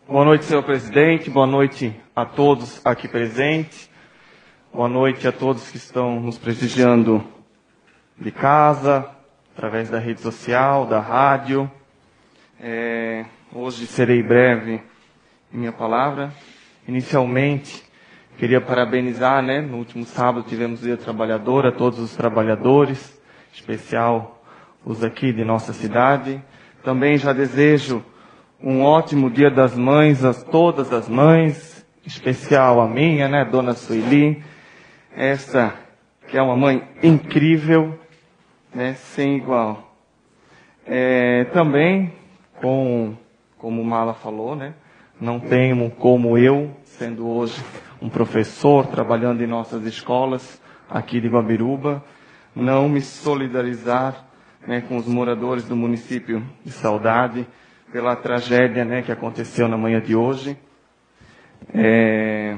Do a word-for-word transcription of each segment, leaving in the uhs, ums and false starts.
Boa noite, senhor presidente. Boa noite a todos aqui presentes. Boa noite a todos que estão nos prestigiando de casa, através da rede social, da rádio. É, hoje serei breve em minha palavra. Inicialmente, queria parabenizar, né? No último sábado tivemos o Dia do Trabalhador, a todos os trabalhadores, em especial os aqui de nossa cidade. Também já desejo um ótimo Dia das Mães a todas as mães, em especial a minha, né, Dona Sueli, essa que é uma mãe incrível, né, sem igual. É, também, com, como o Mala falou, né, não tenho como eu, sendo hoje um professor, trabalhando em nossas escolas aqui de Guabiruba, não me solidarizar, né, com os moradores do município de Saudade, pela tragédia, né, que aconteceu na manhã de hoje. É...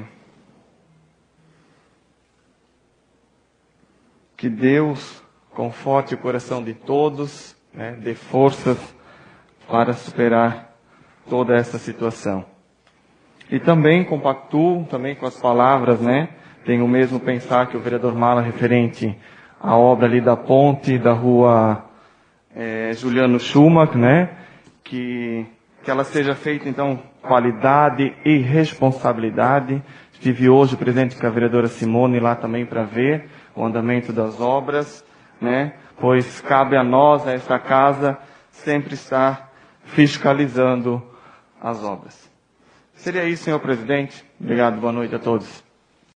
Que Deus conforte o coração de todos, né, dê forças para superar toda essa situação. E também compactuo também com as palavras, né, tenho o mesmo pensar que o vereador Mala referente à obra ali da ponte da rua é, Juliano Schumacher, né, que, que ela seja feita, então, qualidade e responsabilidade. Estive hoje presente com a vereadora Simone lá também para ver o andamento das obras, né? Pois cabe a nós, a esta casa, sempre estar fiscalizando as obras. Seria isso, senhor presidente. Obrigado, boa noite a todos.